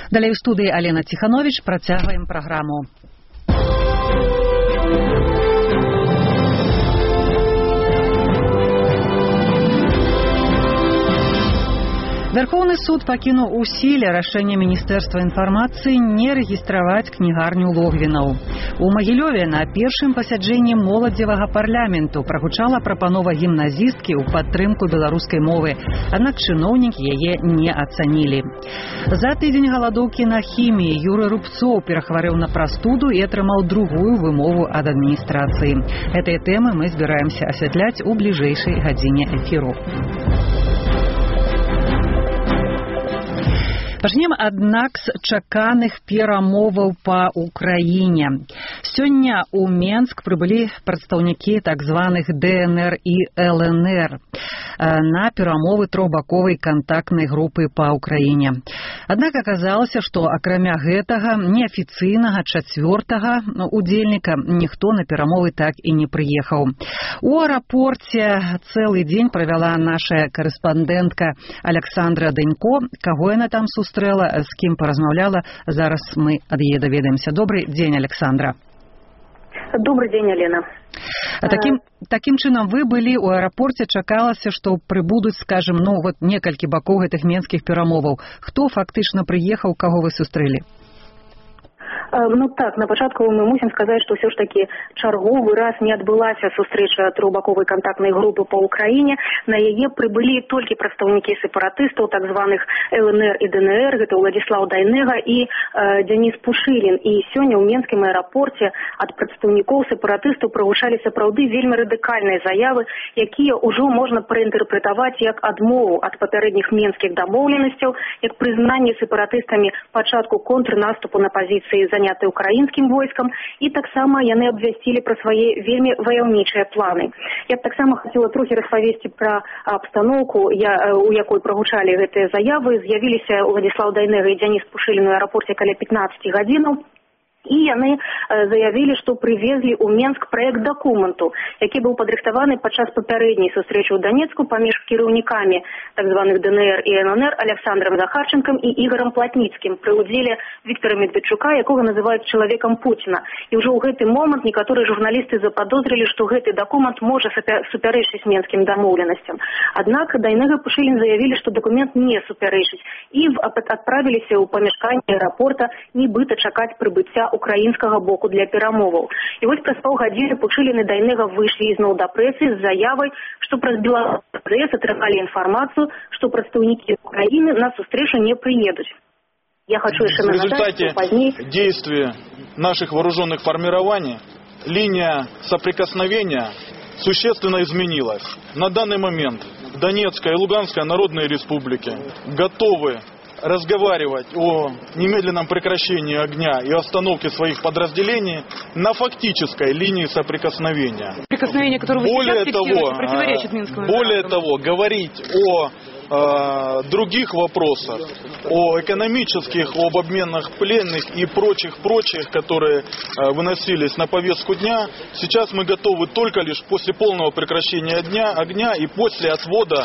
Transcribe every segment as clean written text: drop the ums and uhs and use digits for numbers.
Далей у студыі Алена Ціхановіч, працягваем праграму. Верховны суд пакінуў у сіле рашэнне Міністэрства інфармацыі не рэгістраваць кнігарню Логвінаў. У Магілёве на першым пасяджэнні моладзевага парламенту прагучала прапанова гімназісткі ў падтрымку беларускай мовы, аднак чыноўнікі яе не ацанілі. За тыдзень галадоўкі на хіміі Юрый Рубцоў перахварэў на прастуду і атрымаў другую вымову ад адміністрацыі. Гэтыя тэмы мы збіраемся асвятляць у бліжэйшай гадзіне эфіру. Пачнем, аднак, з чаканых перамоваў па Украіне. Сёння ў Менск прыбылі прадстаўнікі так званых ДНР і ЛНР на перамовы трохбаковай кантактнай групы па Украіне. Аднак аказалася, што акрамя гэтага неафіцыйнага чацвёртага удзельніка ніхто на перамовы так і не прыехаў. У аэрапорце цэлы дзень правяла наша карэспандэнтка Александра Дэнько. Каго яна там сустрэла, з кім паразмаўляла, зараз мы ад яе даведаемся. Добрый дзень, Александра. Добрый дзень, Алена. Такім чынам вы былі ў аэрапорце, чакалася, што прыбудуць, скажем, некалькі бакоў гэтых менскіх перамоваў. Хто фактычна прыехаў, каго вы сустрэлі? На пачатку мы мусім сказаць, што ўсё ж такі чарговы раз не адбылася сустрэча трохбаковай кантактнай групы па Украіне. На яе прыбылі толькі прадстаўнікі сепаратыстаў, так званых ЛНР і ДНР, гэта Уладзіслаў Дайнега і Дзяніс Пушылін. І сёння ў Менскім аэрапорце ад прадстаўнікоў сепаратыстаў прагучалі сапраўды вельмі радыкальныя заявы, якія ўжо можна праінтэрпрэтаваць як адмову ад папярэдніх менскіх дамоўленасцяў, як прызнанне сепаратыстамі пачатку контрнаступу на пазіцыі заняты украінскім войскам, і таксама яны абвясцілі пра свае вельмі ваяўнічыя планы. Я б таксама хацела трохі распавесці пра абстаноўку, у якой прагучалі гэтыя заявы. З'явіліся Уладзіслаў Дайнега і Дзяніс Пушылін у аэрапорце каля 15 гадзінаў. І яны заявілі, што прывезлі ў Менск праект дакументу, які быў падрыхтаваны падчас папярэдняй сустрэчы ў Данецку паміж кіраўнікамі так званых ДНР і ЛНР Александром Захарченком і Ігорем Платніцкім пры ўдзеле Віктора Медведчука, якога называюць чалавекам Пуціна. І ўжо ў гэты момант некаторыя журналісты заподозрілі, што гэты дакумент можа супярэчыць менскім дамоўленасцям. Аднак Дайнега і Пушылін заявілі, што дакумент не супярэчыць, і адправіліся ў памяшканне аэрапорта нібыта чакаць прыбыцця украінскага боку для перамоваў. І вось праз паўгадзіны Пушылін і Дайнега выйшлі ізноў да прэсы з заявай, што праз беларускі прэс атрымалі інфармацыю, што прадстаўнікі Украіны на сустрэчу не прыедуць. Я хочу еще в результате действия наших вооруженных формирований линия соприкосновения существенно изменилась. На данный момент Донецкая и Луганская народные республики готовы разговаривать о немедленном прекращении огня и остановке своих подразделений на фактической линии соприкосновения. Прикосновение, которое вы сейчас фиксируете, противоречит Минскому меморандуму. Более того, говорить о других вопросах, о экономических, об обменах пленных и прочих, которые выносились на повестку дня, сейчас мы готовы только лишь после полного прекращения огня и после отвода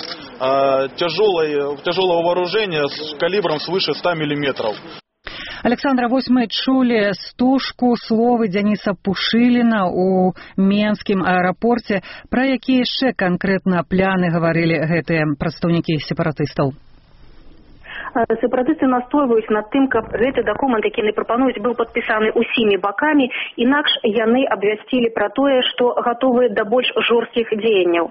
тяжелого вооружения с калибром свыше 100 миллиметров. Александра, вось мы чулі стужку словы Дзяніса Пушыліна ў Менскім аэрапорце. Пра якія яшчэ канкрэтна пляны гаварылі гэтыя прадстаўнікі сепаратыстаў? Сепаратысты настойваюць над тым, каб гэты дакумент, які яны прапануюць, быў падпісаны ўсімі бакамі, інакш яны абвясцілі пра тое, што гатовыя да больш жорсткіх дзеянняў.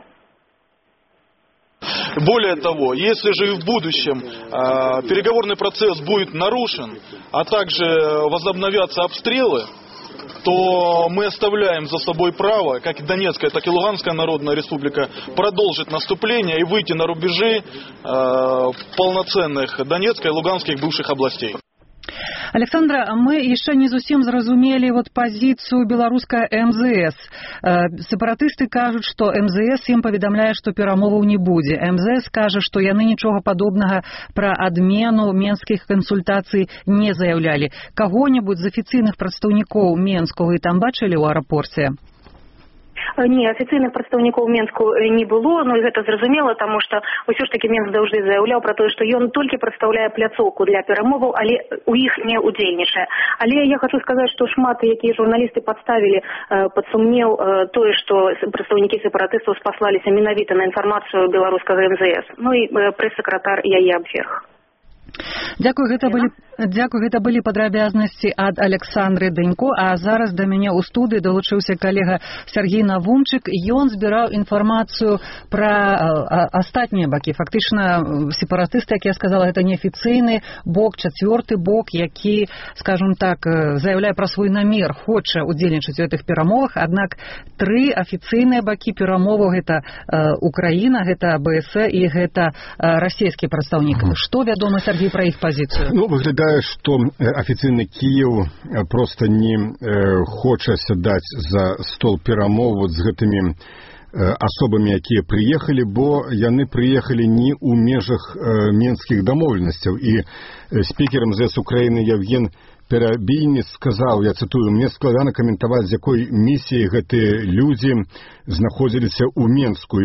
Более того, если же и в будущем переговорный процесс будет нарушен, а также возобновятся обстрелы, то мы оставляем за собой право, как и Донецкая, так и Луганская народная республика, продолжить наступление и выйти на рубежи полноценных Донецкой и Луганских бывших областей. Александра, мы яшчэ не зусім зразумелі пазіцыю беларускай МЗС. Сепаратысты кажуць, што МЗС ім паведамляе, што перамоваў не будзе. МЗС кажа, што яны нічога падобнага пра адмену менскіх кансультацый не заяўлялі. Каго-небудзь з афіцыйных прадстаўнікоў Менску вы там бачылі ў аэрапорце? Не, афіцыйных прадстаўнікоў Менску не было, но і гэта зразумела, таму што ўсё ж такі Менск заўжды заяўляў пра тое, што ён толькі прадстаўляе пляцоўку для перамоваў, але у іх не удзельнічае. Але я хочу сказаць, што шмат якія журналісты падставілі пад сумнеў тое, што прадстаўнікі сепаратыстаў спаслаліся менавіта на інфармацыю беларускага МЗС. Ну і прэс-сакратар яе абверг. Дзякуй, гэта былі падрабязнасці ад Александры Дэнько, а зараз да мяне ў студыі далучыўся калега Сергей Навумчык. Ён збіраў інфармацыю пра астатнія бакі. Фактычна сепаратысты, як я сказала, гэта неафіцыйны бок, чацвёрты бок, які, скажем так, заяўляе пра свой намер, хоча удзельнічаць у гэтых перамовах, аднак тры афіцыйныя бакі перамоваў гэта Украіна, гэта АБС і гэта расійскі прадстаўнік. Што вядома, Сергей, пра іх пазіцыю? Ну, выглядае, што афіцыйны Кіеў проста не хоча сядаць за стол перамоў з гэтымі асобамі, якія прыехалі, бо яны прыехалі не ў межах менскіх дамоўленасцяў. І спікер МЗС Украіны Евген Перабійніц сказаў, я цытую, «Мне складана каментаваць, з якой місіяй гэтыя людзі знаходзіліся ў Менску».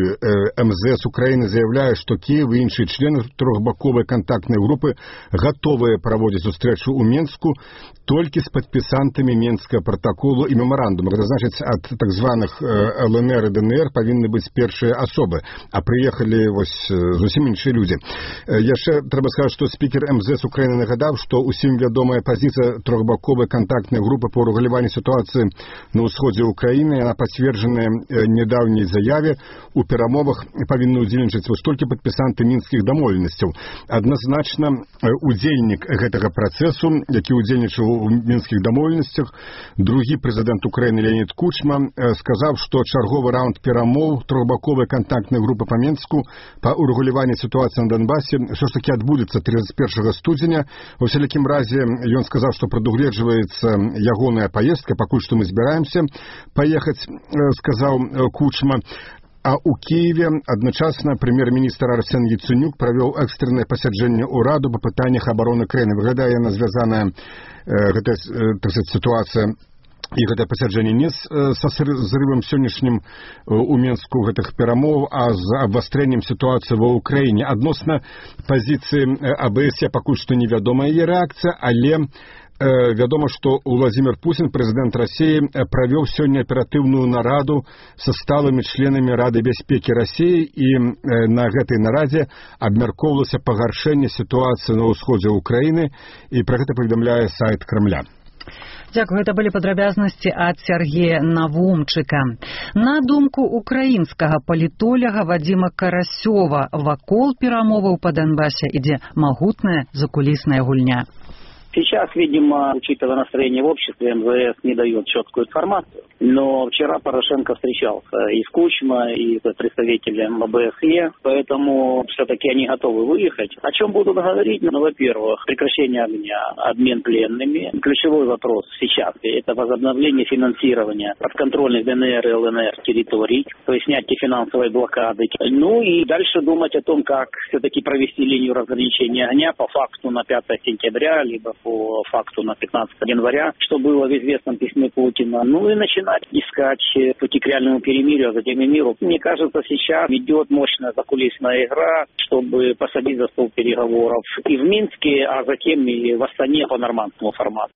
МЗС Украіны заяўляе, што Кіеў і іншыя члены трохбаковай кантактнай групы гатовыя праводзіць сустрэчу ў Менску толькі з падпісантамі Менскага пратаколу і мемарандума. Гэта значыць, ад так званых ЛНР і ДНР павінны быць першыя асобы, а прыехалі зусім іншыя людзі. Яшчэ трэба сказаць, што спікер МЗС Украіны нагадаў, што ўсім вядомая пазіцыя трохбаковай кантактнай групы по урегуляванию ситуации на ўсходзе Украины. Она подтверждена недавней заяве. У перамовах павінны удзельнічаць толькі падпісанты мінскіх дамоўленасцяў. Адназначна удзельнік гэтага працэсу, які удзельнічаў у мінскіх дамоўленасцях, другі прэзідэнт Украіны Леонід Кучма, сказаў, што чарговы раунд перамоў трохбаковай кантактнай групы па Менску па урегуляванні сітуацыі на Донбасе ўсё ж такі адбудзецца 31 студзеня. Во всякім разе ён сказаў, што прадугледжваецца ягоная паездка, пакуль што мы збіраемся паехаць, сказаў Кучма. А ў Киеве адначасна прэм'ер-міністр Арсен Яценюк правёў экстрэннае пасяджэнне ўраду па пытаннях абароны краіны. Выглядае яна звязаная, гэта, так сказать, сітуацыя і гэтае пасяджэнне не са зрывам сённяшнім у Менску гэтых перамоў, а з абвастрэннем сітуацыі ва Ўкраіне. Адносна пазіцыі АБС пакуль што невядомая яе рэакцыя, але вядома, што Владимир Путин, прэзідэнт Расіі, правёў сёння аператыўную нараду са сталымі членамі Рады бяспекі Расіі, і на гэтай нарадзе абмяркоўвалася пагаршэнне сітуацыі на ўсходзе Украіны, і пра гэта паведамляе сайт Крамля. Дзякую, гэта былі падрабязнасці ад Сергея Навумчыка. На думку украінскага палітоляга Вадзіма Карасёва, вакол перамоваў па Донбасе ідзе магутная закулісная гульня. Сейчас, видимо, учитывая настроение в обществе, МВС не дает четкую информацию. Но вчера Порошенко встречался и с Кучма, и с представителем ОБСЕ, поэтому все-таки они готовы выехать. О чем будут говорить? Ну, во-первых, прекращение огня, обмен пленными. Ключевой вопрос сейчас – это возобновление финансирования подконтрольных ДНР и ЛНР территорий, то есть снятие финансовой блокады. Ну и дальше думать о том, как все-таки провести линию разграничения огня по факту на 5 сентября, либо по факту на 15 января, что было в известном письме Путина. Ну и начинать искать пути к реальному перемирию, а затем и миру. Мне кажется, сейчас идет мощная закулисная игра, чтобы посадить за стол переговоров и в Минске, а затем и в Астане по нормандскому формату.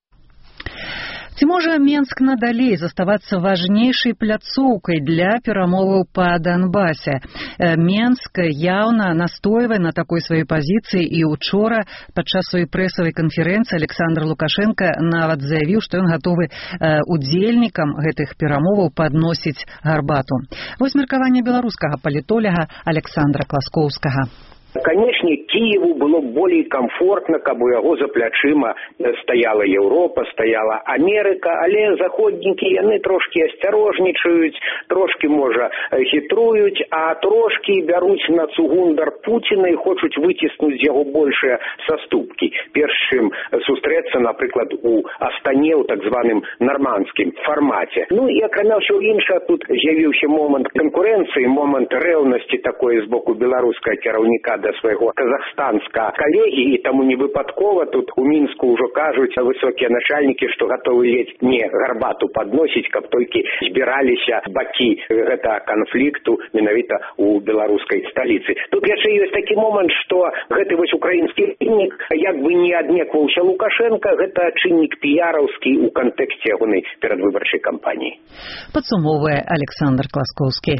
Ці можа Менск надалей заставацца важнейшай пляцоўкай для перамоваў па Донбасе? Менск яўна настойвае на такой сваёй пазіцыі, і учора падчас сваёй прэсавай канферэнцыі Александр Лукашенко нават заявіў, што ён гатовы удзельнікам гэтых перамоваў падносіць гарбату. Вось меркаванне беларускага палітоляга Александра Класкоўскага. Конечно, Киеву было более комфортно, каб у яго за плячыма стаяла Еўропа, стаяла Амерыка, але заходнікі яны трошки асцярожнічаюць, трошки, можа, хітруюць, а трошки бяруць на цугундар Пуціна і хочуць выціснуць з яго большыя саступкі. Перш чым сустрэцца, напрыклад, у Астане ў так званым нармандскім фармаце. Ну і акрамя ўсё іншае, тут з'явіўся момант канкурэнцыі, момант рэўнасці такой з боку беларускага кіраўніка да свайго казахстанскага калегі, і таму не выпадкова тут у Мінску ўжо кажуць высокія начальнікі, што гатовы ледзь не гарбату падносіць, каб толькі збіраліся бакі гэтага канфлікту менавіта у беларускай сталіцы. Тут яшчэ ёсць такі момант, што гэты вось украінскі чыннік як бы не аднекваўся Лукашенко, гэта чыннік піяраўскі ў кантэксце ягонай перадвыбарчай кампаніі. Падсумоўвае Александр Класкоўскі.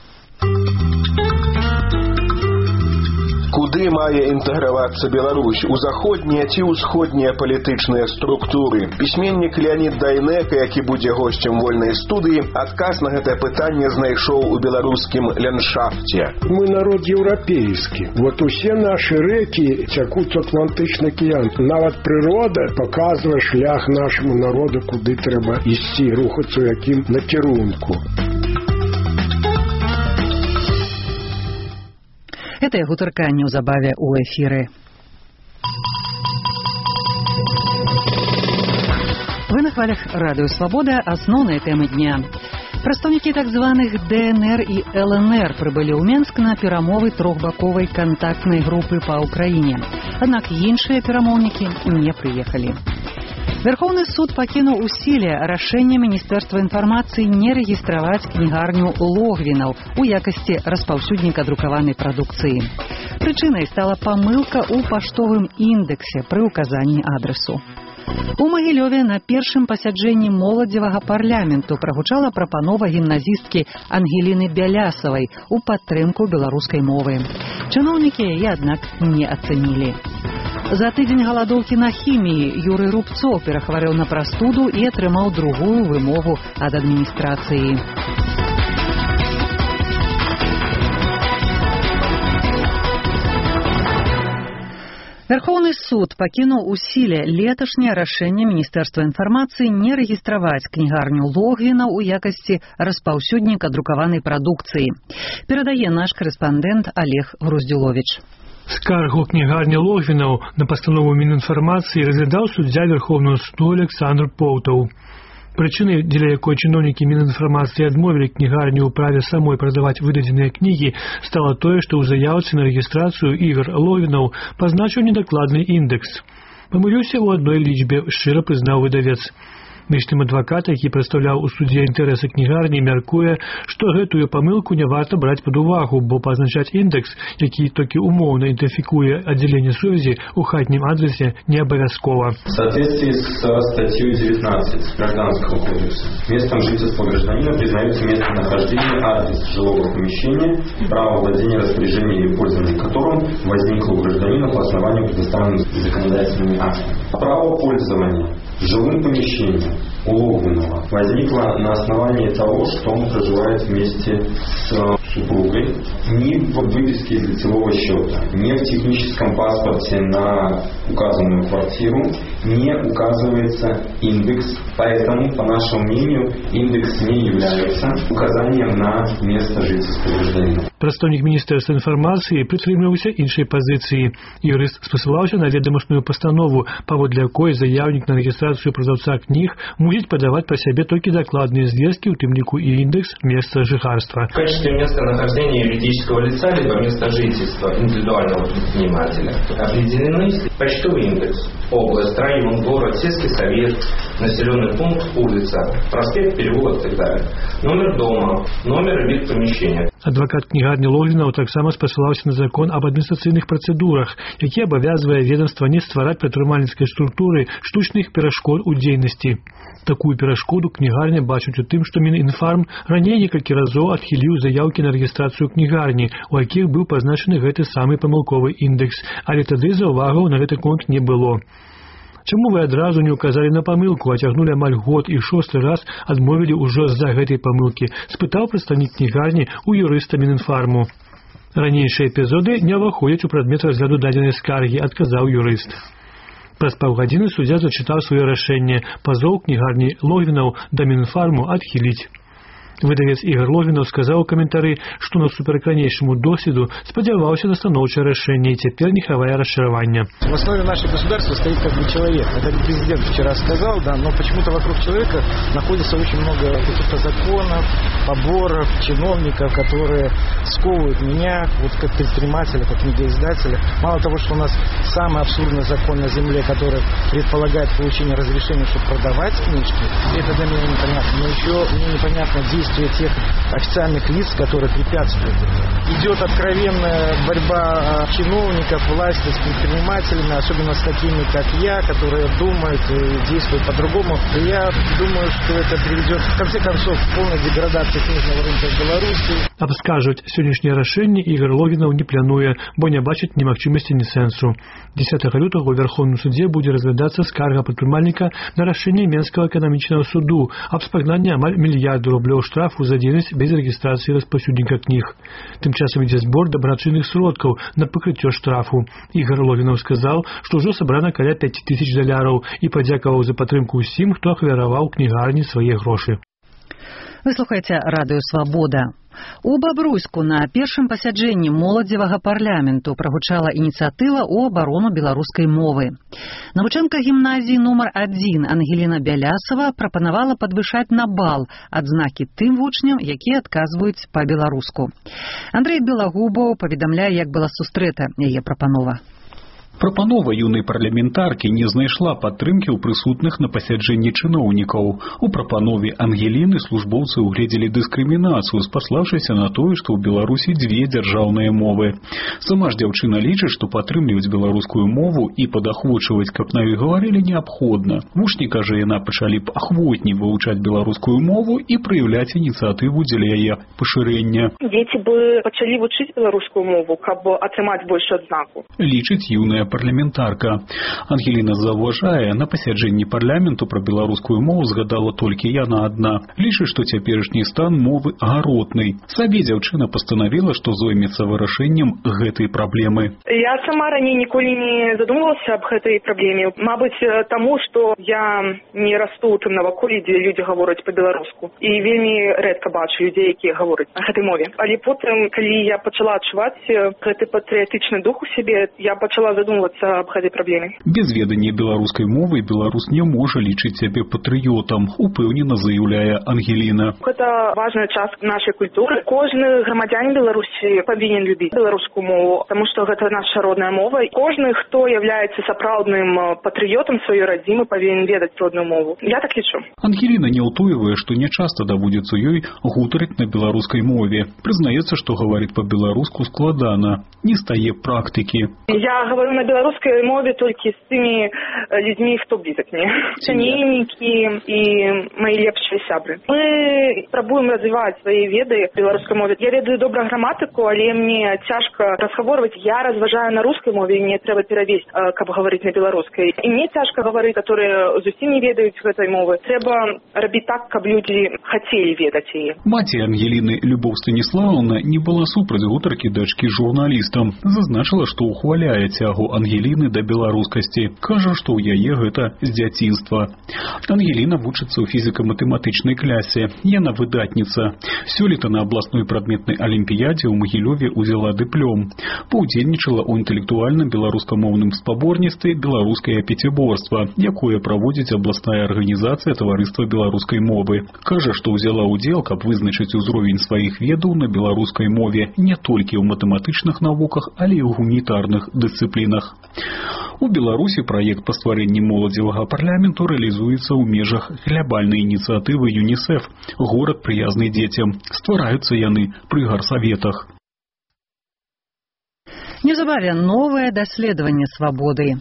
Куды мае інтэгравацца Беларусь? У заходнія ці ўсходнія палітычныя структуры? Пісьменнік Леонід Дайнека, які будзе госцем вольнай студыі, адказ на гэтае пытанне знайшоў у беларускім ландшафце. Мы народ еўрапейскі. Вот усе нашы рэкі цякуць у Атлантычны акіян. Нават прырода паказвае шлях нашаму народу, куды трэба ісці, рухацца ў якім накірунку. Это гутарка неўзабаве ў эфіры. Вы на хвалях радыё Свабода. Асноўныя тэмы дня. Прадстаўнікі так званых ДНР і ЛНР прыбылі ў Менск на перамовы трохбаковай кантактнай групы па Ўкраіне. Аднак іншыя перамоўнікі не прыехалі. Верховны суд пакінуў у сіле рашэнне Міністэрства інфармацыі не рэгістраваць кнігарню Логвінаў у якасці распаўсюдніка друкаванай прадукцыі. Прычынай стала памылка ў паштовым індэксе пры ўказанні адрасу. У Магілёве на першым пасяджэнні моладзевага парламенту прагучала прапанова гімназісткі Ангеліны Бялясавай у падтрымку беларускай мовы. Чыноўнікі яе, аднак, не ацэнілі. За тыдзень галадоўкі на хіміі Юрый Рубцоў перахварэў на прастуду і атрымаў другую вымову ад адміністрацыі. Верховны суд пакінуў у сіле леташняе рашэнне Міністэрства інфармацыі не рэгістраваць кнігарню Логвінаў у якасці распаўсюдніка друкаванай прадукцыі. Перадае наш корэспандэнт Олег Груздзюловіч. Скаргу кнігарні Логвінаў на пастанову Мінінфармацыі разглядаў суддзя Верховного суду Александр Поўтаў. Прычынай, дзеля якой чыноўнікі Мінінфармацыі адмовілі кнігарні ў праве самой прадаваць выдадзеныя кнігі, стала тое, што ў заяўцы на рэгістрацыю ігар Логвінаў пазначыў недакладны індэкс. Памыліўся ў адной лічбе, шчыра прызнаў выдавец. Між тым адвакат, які прадстаўляў у судзе інтарэсы кнігарні, мяркуе, што гэтую памылку не варта браць пад увагу, бо пазначаць індэкс, які толькі умоўна ідэнтыфікуе аддзяленне сувязі ў хатнім адрасе, не абавязкова. В соответствии с статьей 19 Гражданского кодекса местом жительства гражданина признается местонахождение, адрес жилого помещения, право владения, распоряжения или пользования которым возникло у гражданина по основанию предоставленных законодательными актами. Право пользования жилым помещением у Логвинова возникло на основании того, что он проживает вместе с супругой ни в выписке из лицевого счета, ни в техническом паспорте на указанную квартиру не указывается индекс, поэтому, по нашему мнению, индекс не является указанием на место жительства гражданина. Прадстаўнік Міністэрства інфармацыі прытрымліваўся іншай пазіцыі. Юрыст спасылаўся на ведамасную пастанову, паводле якой заяўнік на рэгістрацыю прадаўца кніг мусіць падаваць па сябе толькі дакладныя звесткі, у тым ліку і индекс места жыхарства. В качестве местонахождения юридического лица либо места жительства индивидуального предпринимателя определены почтовый индекс, область, район, город, сельский совет, населенный пункт, улица, проспект, переулок и так далее, номер дома, номер и вид помещения. Адвакат кнігарні Логвінаў таксама спасылаўся на закон аб адміністрацыйных працэдурах, які абавязвае ведомства не ствараць прадпрымальніцкай структуры штучных перашкод у дзейнасці. Такую перашкоду кнігарня бачыць у тым, што Мінінфарм раней некалькі разоў адхіліў заяўкі на рэгістрацыю кнігарні, у якіх быў пазначаны гэты самы памылковы індэкс, але тады заўвагаў на гэты конт не было. Чаму вы адразу не указалі на памылку, а цягнулі амаль год і шосты раз адмовілі ўжо з-за гэтай памылкі, спытаў прадстаўнік кнігарні у юрыста Мінінфарму. Ранейшыя эпізоды не ўваходзяць у прадмет разгляду дадзенай скаргі, адказаў юрыст. Праз паўгадзіны суддзя зачытаў сваё рашэнне, пазоў кнігарні Логвінаў да Мінінфарму адхіліць. Выдавец Ігор Логвінаў сказаў у каментары, што на суперкранейшаму досведу спадзяваўся на станоўчае рашэнне і цяпер не хавае расчаравання. В основе нашего государства стоит как бы человек. Это президент вчера сказал, да, но почему-то вокруг человека находится очень много каких-то законов, поборов, чиновников, которые сковывают меня, вот как предпринимателя, как книгоиздателя. Мало того, что у нас самый абсурдный закон на земле, который предполагает получение разрешения, чтобы продавать книжки, это для меня непонятно. Но еще мне непонятно действия тех официальных лиц, которые препятствуют. Идет откровенная борьба чиновников, власти с предпринимателями, особенно с такими, как я, которые думают и действуют по-другому. И я думаю, что это приведет, в конце концов, к полной деградации книжного рынка в Беларуси. Абскажуць сённяшняе рашэнне Ігор Логвінаў не плануе, бо не бачыць ні магчымасці, ні сэнсу. 10 лютага ў Верховным судзе будзе разглядацца скарга прадпрымальніка на рашэнне Менскага эканамічнага суду аб спагнанні амаль мільярду рублёў штрафу за дзейнасць без рэгістрацыі распаўсюдніка кніг. Тым часам ідзе збор дабрачынных сродкаў на пакрыццё штрафу. Ігор Логвінаў сказаў, што ўжо сабрана каля $5000 і падзякаваў за падтрымку ўсім, хто ахвяраваў кнігарні свае грошы. Вы слухаеце радыё «Свабода». У Бабруйску на першым пасяджэнні моладзевага парламенту прагучала ініцыятыва ў абарону беларускай мовы. Навучэнка гімназіі нумар 1 Ангеліна Бялясава прапанавала падвышаць на бал адзнакі тым вучням, якія адказваюць па-беларуску. Андрэй Белагубаў паведамляе, як была сустрэта яе прапанова. Прапанова юнай парламентаркі не знайшла падтрымкі ў прысутных на пасяджэнні чыноўнікаў. У прапанове Ангеліны службоўцы угледзелі дыскрымінацыю, спаслаўшыся на тое, што ў Беларусі дзве дзяржаўныя мовы. Сама ж дзяўчына лічыць, што падтрымліваць беларускую мову і падахвочваць, каб на ёй гаварылі, неабходна. Вучні, кажа яна, пачалі б ахвотней вывучаць беларускую мову і праяўляць ініцыятыву дзеля яе пашырэння. Дзеці бы пачалі вучыць беларускую мову, каб атрымаць больш адзнаку. Лічыць юная парламентарка. Ангеліна заўважае, на пасяджэнні парламенту пра беларускую мову згадала толькі яна адна. Лічыць, што цяперашні стан мовы агаротны. Сабе дзяўчына пастанавіла, што зоймецца вырашэннем гэтай праблемы. Я сама раней ніколі не задумвалася аб гэтай праблеме. Мабыць, таму, што я не расту ў тым наваколлі, дзе людзі гавораць па-беларуску. І вельмі рэдка бачу людзей, якія гавораць на гэтай мове. Але потым, калі я пачала адчуваць гэты патрыятычны дух у сябе, я пачала задумвацца аб гэтай праблеме. Без ведання беларускай мовы беларус не можа лічыць сябе патрыётам, упэўнена заяўляе Ангеліна. Гэта важная частка нашай культуры. Кожны грамадзянін Беларусі павінен любіць беларускую мову, таму што гэта наша родная мова. Кожны, хто з'яўляецца сапраўдным патрыётам сваёй радзімы, павінен ведаць родную мову. Я так лічу. Ангеліна не ўтойвае, што нячаста даводзіцца ёй гутарыць на беларускай мове. Прызнаецца, што гаварыць па-беларуску складана, не стае практыкі. Я говорю на беларускай мове толькі з тымі людзьмі, хто блізак мне. Сямейнікі і мои лепшыя сябры. Мы спрабуем развіваць свае веды беларускай мове. Я ведаю добра граматыку, але мне цяжка разгаворваць. Я разважаю на рускай мове, і мне трэба перавесці, каб гаварыць на беларускай. І мне цяжка гаварыць, которые зусім не ведаюць гэтай мовы. Трэба рабіць так, каб людзі хацелі ведаць яе. Маці Ангеліны, Любоў Станіславаўна, не была супраць гутаркі дачкі журналістам. Зазначыла, што ухваляе цягу Ангеліны да беларускасці. Кажа, што ў яе гэта з дзяцінства. Ангеліна вучыцца ў фізіка-матэматычнай клясе. Яна выдатніца. Сёлета на абласной прадметнай алімпіядзе ў Магілёве ўзяла дыплом. Паўдзельнічала ў інтэлектуальным беларускамоўным спаборніцтве «Беларускае пяціборства», якое праводзіць абласная арганізацыя таварыства беларускай мовы. Кажа, што ўзяла ўдзел, каб вызначыць узровень сваіх ведаў на беларускай мове не толькі ў матэматычных навуках, але і ў гуманітарных дысцыплінах. У Беларусі праект па стварэнні моладзевага парламенту рэалізуецца ў межах глобальнай ініцыятывы ЮНІСЕФ «Горад прыязны дзецям». Ствараюцца яны пры гарсаветах. Неўзабаве новае даследаванне «Свабоды».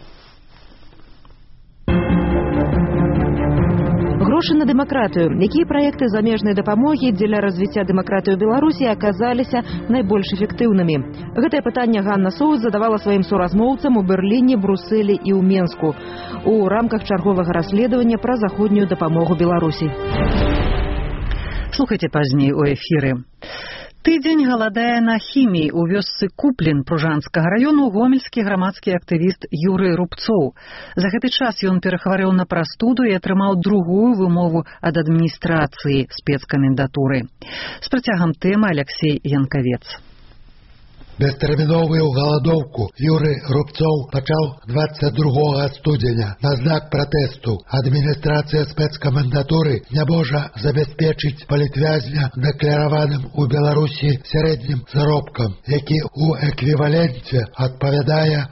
Грошы на дэмакратыю. Якія праекты замежнай дапамогі дзеля развіцця дэмакратыі ў Беларусі аказаліся найбольш эфектыўнымі? Гэтае пытанне Ганна Соус задавала сваім суразмоўцам у Берліне, Брусэлі і ў Менску у рамках чарговага расследавання пра заходнюю дапамогу Беларусі. Слухайце пазней у эфіры. Тыдзень галадае на хіміі ў вёсцы Куплін Пружанскага раёну гомельскі грамадскі актывіст Юрый Рубцоў. За гэты час ён перахварэў на прастуду і атрымаў другую вымову ад адміністрацыі спецкамендатуры. З працягам тэмы Алексей Янкавец. Бестэрміновую галадоўку Юрый Рубцоў пачаў 22 студзеня на знак пратэсту. Адміністрацыя спецкамендатуры не можа забяспечыць палітвязня дэклараваным у Беларусі сярэднім заробкам, які ў эквіваленце адпавядае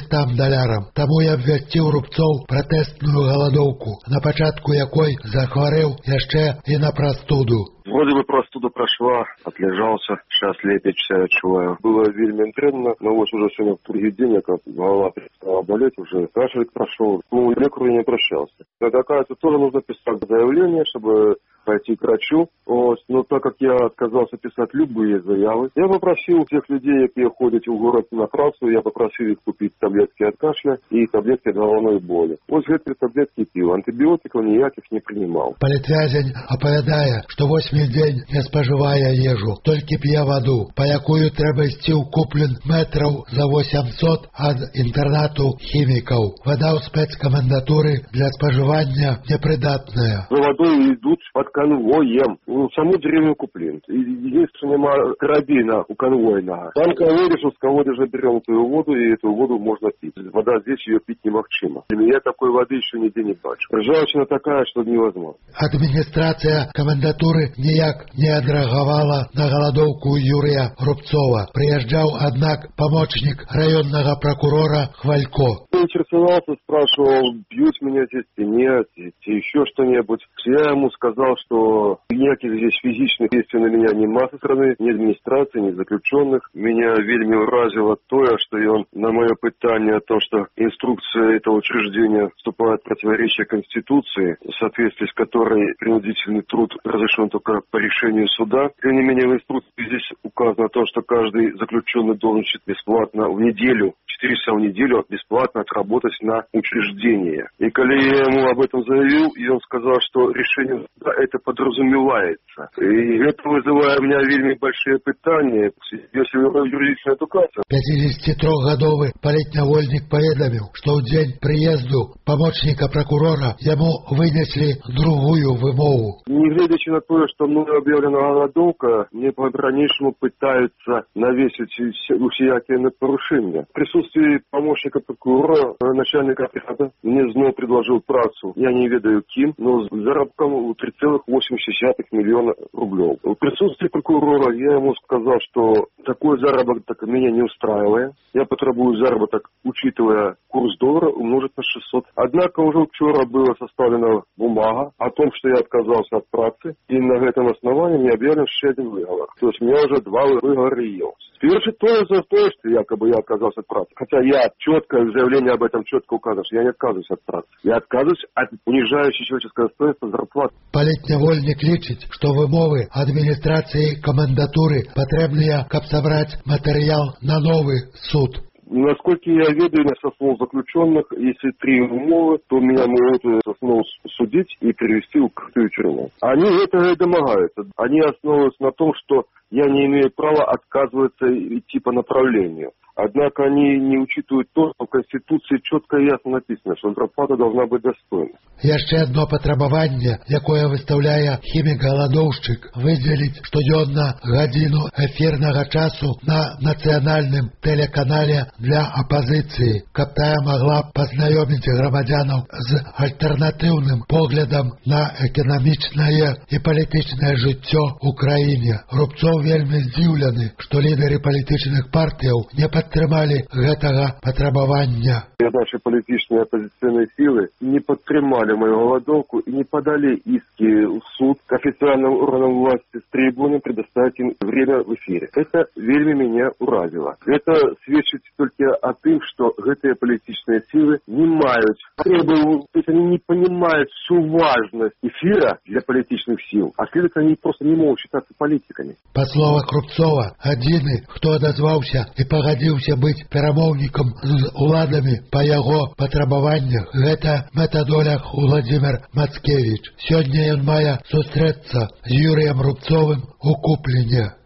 $600. Таму я абвясціў Рубцоў пратэстную галадоўку, на пачатку якой захварэў яшчэ і на прастуду. Вроде бы простуда прошла, отлежался, сейчас лепее себя отчуваю. Было вельми трудно, но вот уже сегодня в другой день, как голова перестала болеть, уже кашель прошел. Ну, лекарю не прощался. Тогда, кажется, тоже нужно писать заявление, чтобы пойти к врачу. Вот. Но так как я отказался писать любые заявы, я попросил тех людей, которые ходят в город на працу, я попросил их купить таблетки от кашля и таблетки от головной боли. Вот эти таблетки пил, антибиотиков никаких не принимал. Палітвязень апавядае, што 8 дзень не спажывае ежу, толькі п'е ваду, па якую трэба ісці ў Куплін метраў за 800 ад інтэрнату хімікаў. Вада ў спецкамендатуры для спажывання непрыдатная. За водой идут под конвоем. Ну, саму деревню Куплин. Единственное, нема карабина у конвойного. Там конвой решил, с колодежа берем эту воду, и эту воду можно пить. Вода здесь, ее пить немагчыма. Я такой воды еще нигде не бачу. Ржавчина такая, что невозможно. Администрация комендатуры никак не отреагировала на голодовку Юрия Рубцова. Приезжал, однако, помощник районного прокурора Хвалько. Интересовался, спрашивал, бьют меня здесь или нет, и еще что-нибудь. Я ему сказал, что никаких здесь физических действий на меня нема со стороны ни администрации, ни заключенных. Меня вельми уразило то, что он на мое пытание о том, что инструкция этого учреждения вступает в противоречие Конституции, в соответствии с которой принудительный труд разрешен только по решению суда. Тем не менее, в инструкции здесь указано то, что каждый заключенный должен бесплатно в неделю, 4 часа в неделю бесплатно отработать на учреждение. И когда я ему об этом заявил, и он сказал, что решение суда это подразумевается. И это вызывает у меня вельми большие пытания, если юридическая эдукация. 53-гадовый палітнявольнік поведомил, что в день приезду помощника прокурора ему вынесли другую вымову. Не глядячи на то, что мной объявлена голодовка, мне по-ранейшему пытаются навесить всякие нарушения. В присутствии помощника прокурора, начальника отряда, мне знов предложил працу. Я не ведаю кем, но с заработком 3,8 миллиона рублей. В присутствии прокурора я ему сказал, что такой заработок меня не устраивает. Я потребую заработок, учитывая курс доллара, умножить на 600. Однако уже вчера была составлена бумага о том, что я отказался от працы, и на этом основании мне объявлен еще один выговор. То есть у меня уже 2 выговора есть. Первый тоже за то, что якобы я отказался от працы. Хотя я четко, в заявлении об этом четко указано, что я не отказываюсь от працы. Я отказываюсь от унижающей человеческое достоинство зарплаты. Палітнявольнік лічыць, што вымовы адміністрацыі камендатуры патрэбныя, каб сабраць матэрыял на новы суд. Насколько я ведаю, со слов заключенных, если 3 умовы, то меня могут со слов судить и перевести в крытую тюрьму. Они этого и домогаются. Они основываются на том, что я не имею права отказываться идти по направлению. Однако они не учитывают то, что в Конституции четко и ясно написано, что зарплата должна быть достойна. Яшчэ одно патрабаванне, якое выставляе хімік-галадоўшчык, выдзеліць штодзённа гадзіну эфірнага часу на нацыянальным тэлеканале для апазіцыі, каб тая магла пазнаёміць грамадзянаў з альтэрнатыўным поглядам на эканамічнае і палітычнае жыццё ў краіне. Рубцоў вельмі здзіўлены, што лідары палітычных партыяў не падтрымалі гэтага патрабавання. Наши политические оппозиционные силы не подтримали мою голодовку и не подали иски в суд к официальным органам власти с требованием предоставить им время в эфире. Это вельми меня уразило. Это свидчит только о том, что эти политические силы не имеют требований, то есть они не понимают всю важность эфира для политических сил, а следовательно, они просто не могут считаться политиками. По словах Рубцова, адзіны, хто адазваўся і пагадзіўся быць перамоўнікам з уладамі па яго патрабаваннях, гэта Метадолях Владимир Мацкевич. Сёння ён мае сустрэцца з Юрыем Рубцовым у Купліне.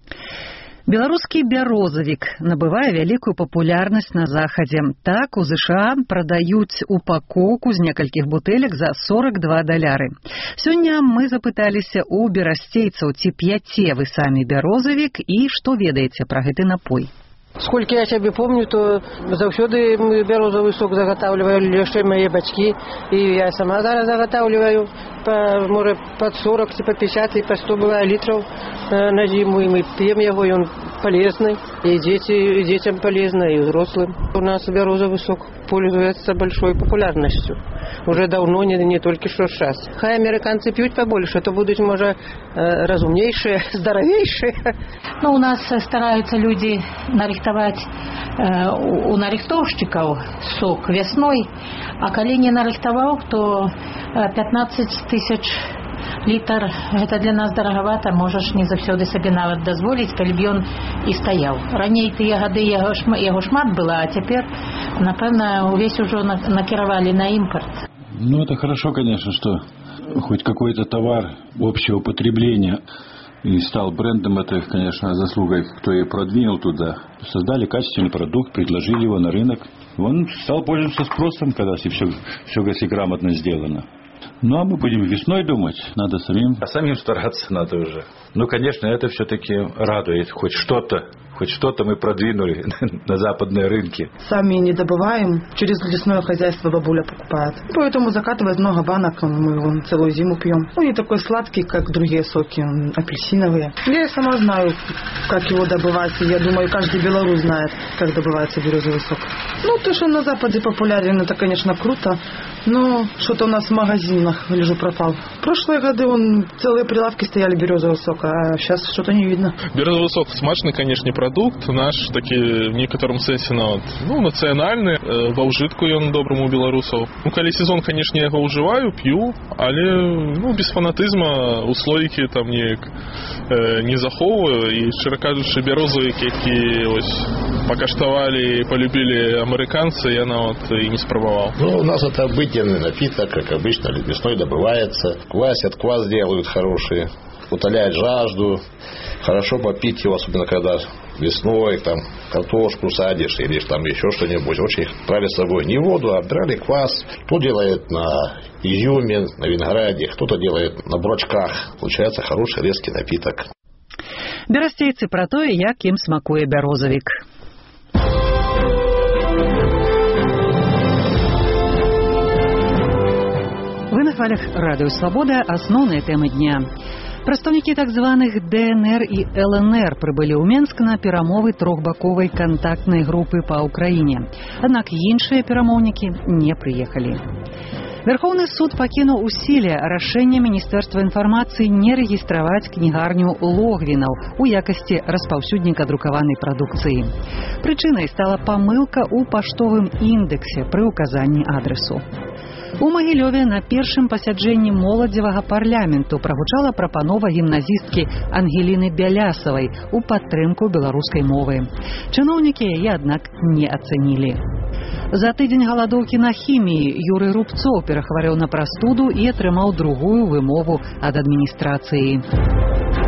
Беларускі бярозавік набывае вялікую папулярнасць на захадзе. Так, у ЗША прадаюць упакоўку з некалькіх бутэлек за $42. Сёння мы запыталіся ў берасцейцаў, ці п'яце вы самі бярозавік і што ведаеце пра гэты напой. Сколько я себе помню, то заўсёды мы бярозовый сок заготавливали, яшчэ мои бацькі, и я сама зараз заготавливаю, может, под 40, по 50 и по 100 бывает литров на зиму, и мы пьем его, и он полезный, и детям полезно, и взрослым. У нас бярозовый сок пользуется большой популярностью. Уже давно, не только что сейчас. Хай американцы пьют побольше, то будут, может, разумнейшие, здоровейшие. Ну, у нас стараются люди нарыхтовать у нарыхтовщиков сок весной, а коли не нарыхтовал, то 15 тысяч літр, гэта для нас дарагавата, можаш не заўсёды сабе нават дазволіць, калі б ён і стаяў. Раней тыя гады яго шмат было, а цяпер, напэўна, увесь ужо накіравалі на імпорт. Ну, это хорошо, конечно, что хоть какой-то товар общего потребления и стал брендом, это, конечно, заслугой, кто ее продвинул туда. Создали качественный продукт, предложили его на рынок. Он стал пользоваться спросом, когда все грамотно сделано. Ну, а мы будем весной думать, надо самим. А самим стараться надо уже. Ну, конечно, это все-таки радует. Хоть что-то мы продвинули на западные рынки. Сами не добываем, через лесное хозяйство бабуля покупает. Поэтому закатывает много банок, мы его целую зиму пьем. Он не такой сладкий, как другие соки, апельсиновые. Я сама знаю, как его добывать, и я думаю, каждый белорус знает, как добывается березовый сок. Ну, то, что на Западе популярен, это, конечно, круто, но что-то у нас в магазинах, лежу, пропал. В прошлые годы целые прилавки стояли березового сока, а сейчас что-то не видно. Березовый сок смачный, конечно, продукт наш, таки в некотором сенсе национальный, ва ўжытку ён доброму беларусаў. Ну, калі сезон, конечно, я его уживаю, пью, але без фанатизма условики там не захоўваю, и, шчыра кажучы, бярозавікі, які покаштавалі и полюбили американцы, я и не спробовал. Ну, у нас это обыденный напиток, как обычно, весной добывается. Квас делают хорошие, утоляет жажду. Хорошо попить его, особенно когда весной там картошку садишь или там еще что-нибудь. Очень брали с собой не воду, а брали квас. Кто делает на изюме, на винограде, кто-то делает на бурачках. Получается хороший резкий напиток. Берасцейцы пра тое, як ім смакуе бярозавік. Вы на хвалях Радио Свобода. Основные темы дня. Прадстаўнікі так званых ДНР і ЛНР прыбылі ў Менск на перамовы трохбаковай кантактнай групы па Украіне. Аднак іншыя перамоўнікі не прыехалі. Верховны суд пакінуў у сіле рашэнне Міністэрства інфармацыі не рэгістраваць кнігарню Логвінаў у якасці распаўсюдніка друкаванай прадукцыі. Прычынай стала памылка ў паштовым індэксе пры ўказанні адресу. У Магілёве на першым пасяджэнні моладзевага парламенту прагучала прапанова гімназісткі Ангеліны Бялясавай у падтрымку беларускай мовы. Чыноўнікі яе, аднак, не ацэнілі. За тыдзень галадоўкі на хіміі Юрый Рубцоў перахварэў на прастуду і атрымаў другую вымову ад адміністрацыі.